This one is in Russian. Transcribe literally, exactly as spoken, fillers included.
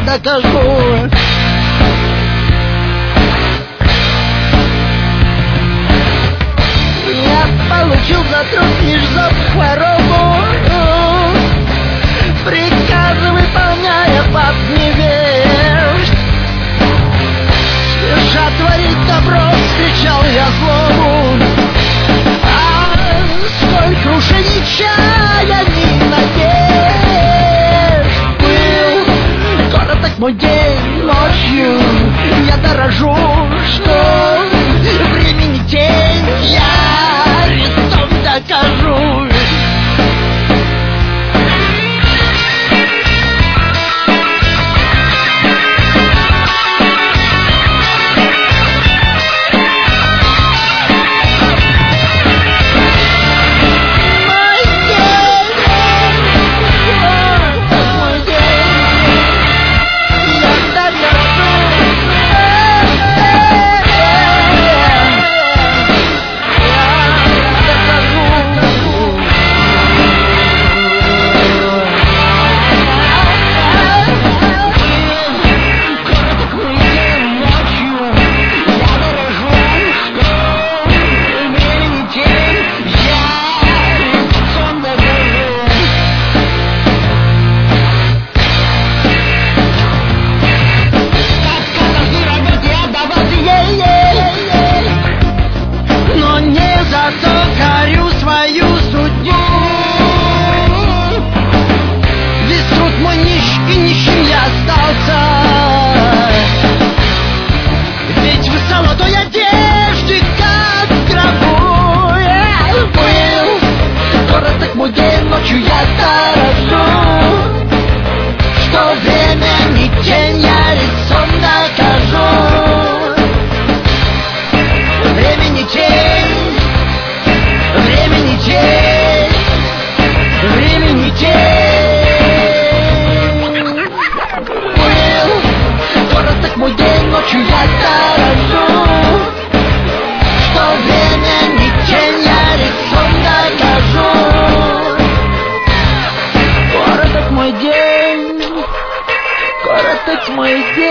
докажу. Я получил за труд лишь за хворобу, приказы выполняя под невежд. Спеша творить добро, встречал я злобу. А сколько уже нечаяний, надежд. Был короток мой день, ночью я дорожу, что времени тень, я лицом докажу. Ночью я дорожу, что время не тень, я лицом докажу. Время не тень, время не тень, время не тень. Был короток мой день, ночью я дорожу, что время не тень, я лицом докажу. Короток мой день,